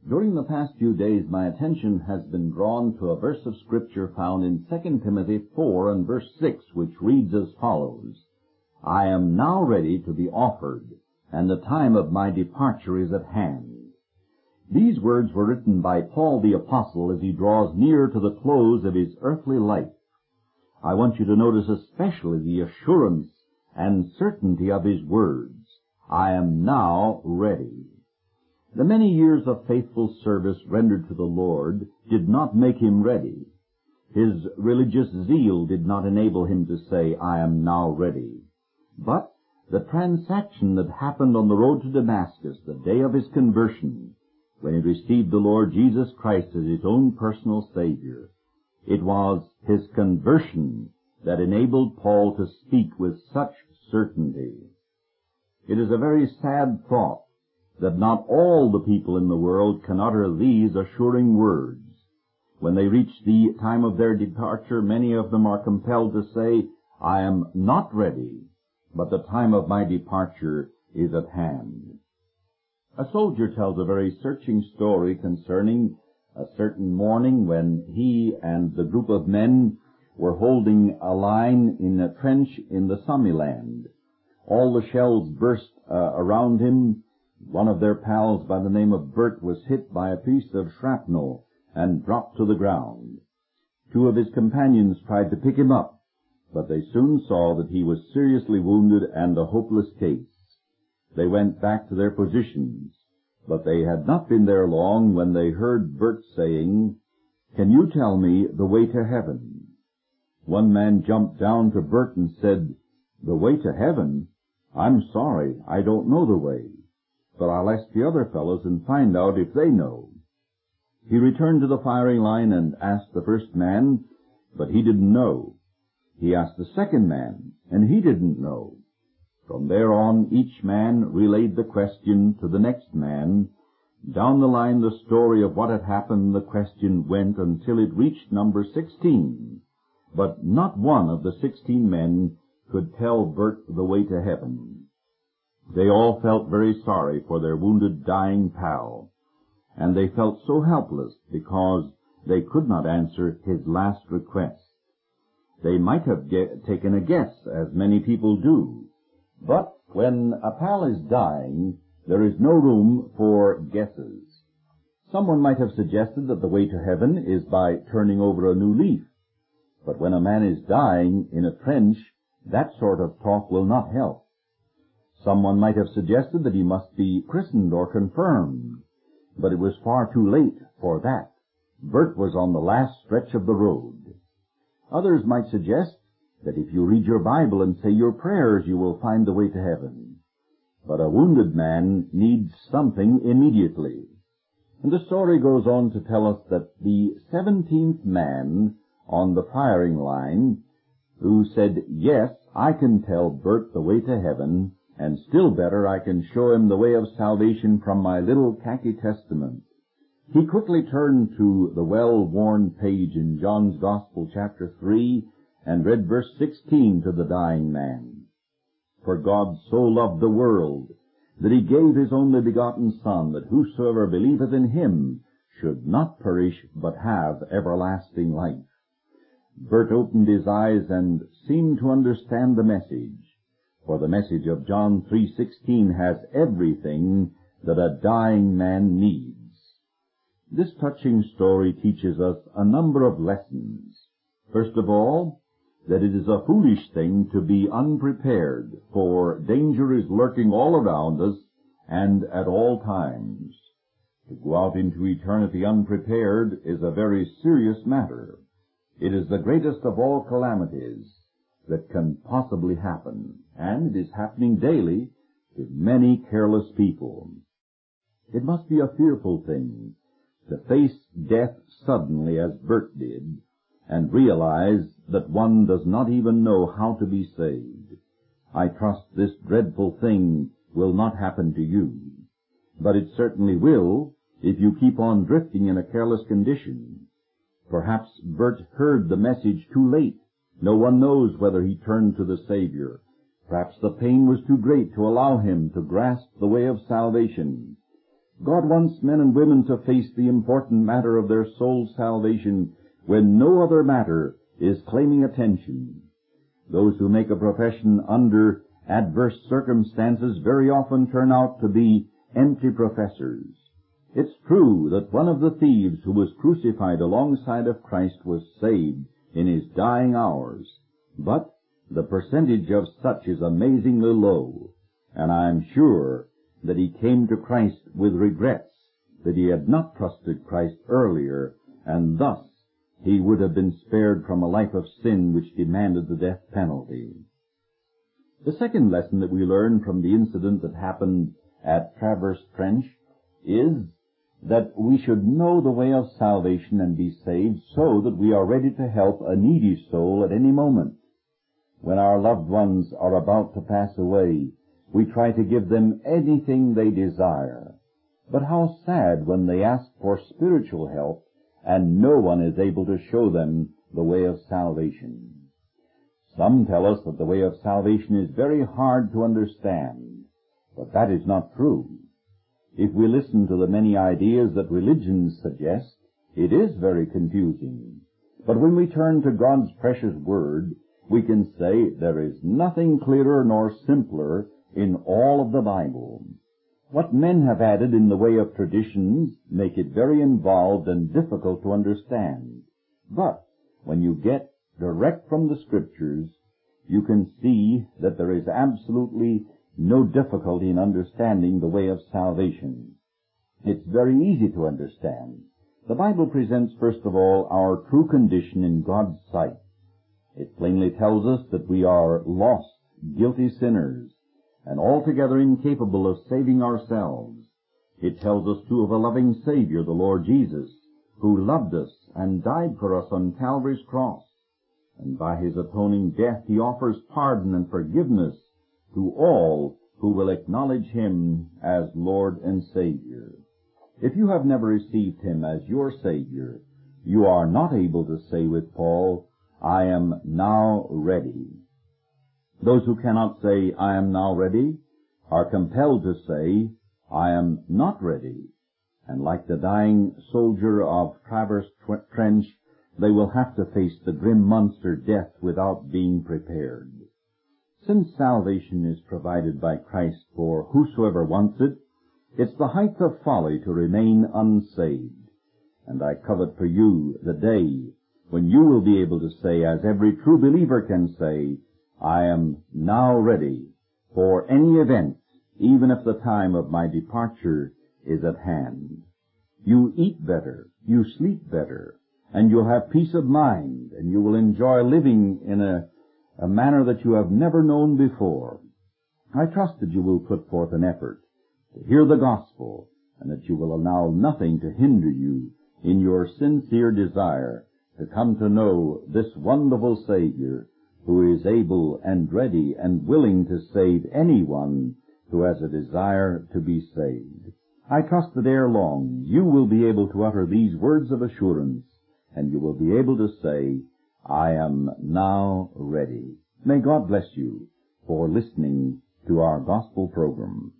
During the past few days, my attention has been drawn to a verse of Scripture found in 2 Timothy 4 and verse 6, which reads as follows, "I am now ready to be offered, and the time of my departure is at hand." These words were written by Paul the Apostle as he draws near to the close of his earthly life. I want you to notice especially the assurance and certainty of his words, "I am now ready." The many years of faithful service rendered to the Lord did not make him ready. His religious zeal did not enable him to say, "I am now ready." But the transaction that happened on the road to Damascus, the day of his conversion, when he received the Lord Jesus Christ as his own personal Savior, it was his conversion that enabled Paul to speak with such certainty. It is a very sad thought that not all the people in the world can utter these assuring words. When they reach the time of their departure, many of them are compelled to say, "I am not ready, but the time of my departure is at hand." A soldier tells a very searching story concerning a certain morning when he and the group of men were holding a line in a trench in the Somaliland. All the shells burst around him. One of their pals by the name of Bert was hit by a piece of shrapnel and dropped to the ground. Two of his companions tried to pick him up, but they soon saw that he was seriously wounded and a hopeless case. They went back to their positions, but they had not been there long when they heard Bert saying, "Can you tell me the way to heaven?" One man jumped down to Bert and said, "The way to heaven? I'm sorry, I don't know the way, but I'll ask the other fellows and find out if they know." He returned to the firing line and asked the first man, but he didn't know. He asked the second man, and he didn't know. From there on, each man relayed the question to the next man. Down the line, the story of what had happened, the question went until it reached number 16. But not one of the 16 men could tell Bert the way to heaven. They all felt very sorry for their wounded, dying pal, and they felt so helpless because they could not answer his last request. They might have taken a guess, as many people do, but when a pal is dying, there is no room for guesses. Someone might have suggested that the way to heaven is by turning over a new leaf, but when a man is dying in a trench, that sort of talk will not help. Someone might have suggested that he must be christened or confirmed, but it was far too late for that. Bert was on the last stretch of the road. Others might suggest that if you read your Bible and say your prayers, you will find the way to heaven. But a wounded man needs something immediately. And the story goes on to tell us that the 17th man on the firing line, who said, "Yes, I can tell Bert the way to heaven, and still better, I can show him the way of salvation from my little khaki testament," he quickly turned to the well-worn page in John's Gospel, chapter 3, and read verse 16 to the dying man. "For God so loved the world, that he gave his only begotten Son, that whosoever believeth in him should not perish, but have everlasting life." Bert opened his eyes and seemed to understand the message, for the message of John 3:16 has everything that a dying man needs. This touching story teaches us a number of lessons. First of all, that it is a foolish thing to be unprepared, for danger is lurking all around us and at all times. To go out into eternity unprepared is a very serious matter. It is the greatest of all calamities that can possibly happen, and it is happening daily to many careless people. It must be a fearful thing to face death suddenly as Bert did, and realize that one does not even know how to be saved. I trust this dreadful thing will not happen to you, but it certainly will if you keep on drifting in a careless condition. Perhaps Bert heard the message too late. No one knows whether he turned to the Savior. Perhaps the pain was too great to allow him to grasp the way of salvation. God wants men and women to face the important matter of their soul's salvation when no other matter is claiming attention. Those who make a profession under adverse circumstances very often turn out to be empty professors. It's true that one of the thieves who was crucified alongside of Christ was saved in his dying hours, but the percentage of such is amazingly low, and I am sure that he came to Christ with regrets that he had not trusted Christ earlier, and thus he would have been spared from a life of sin which demanded the death penalty. The second lesson that we learn from the incident that happened at Traverse Trench is that we should know the way of salvation and be saved so that we are ready to help a needy soul at any moment. When our loved ones are about to pass away, we try to give them anything they desire. But how sad when they ask for spiritual help and no one is able to show them the way of salvation. Some tell us that the way of salvation is very hard to understand, but that is not true. If we listen to the many ideas that religions suggest, it is very confusing. But when we turn to God's precious Word, we can say there is nothing clearer nor simpler in all of the Bible. What men have added in the way of traditions make it very involved and difficult to understand. But when you get direct from the Scriptures, you can see that there is absolutely no difficulty in understanding the way of salvation. It's very easy to understand. The Bible presents, first of all, our true condition in God's sight. It plainly tells us that we are lost, guilty sinners, and altogether incapable of saving ourselves. It tells us, too, of a loving Savior, the Lord Jesus, who loved us and died for us on Calvary's cross. And by His atoning death, He offers pardon and forgiveness to all who will acknowledge Him as Lord and Savior. If you have never received Him as your Savior, you are not able to say with Paul, I am now ready. Those who cannot say, I am now ready, are compelled to say, I am not ready. And like the dying soldier of Traverse Trench, they will have to face the grim monster death without being prepared. Since salvation is provided by Christ for whosoever wants it, it's the height of folly to remain unsaved. And I covet for you the day when you will be able to say, as every true believer can say, I am now ready for any event, even if the time of my departure is at hand. You eat better, you sleep better, and you'll have peace of mind, and you will enjoy living in a manner that you have never known before. I trust that you will put forth an effort to hear the gospel, and that you will allow nothing to hinder you in your sincere desire to come to know this wonderful Savior, who is able and ready and willing to save anyone who has a desire to be saved. I trust that ere long you will be able to utter these words of assurance, and you will be able to say, I am now ready. May God bless you for listening to our gospel program.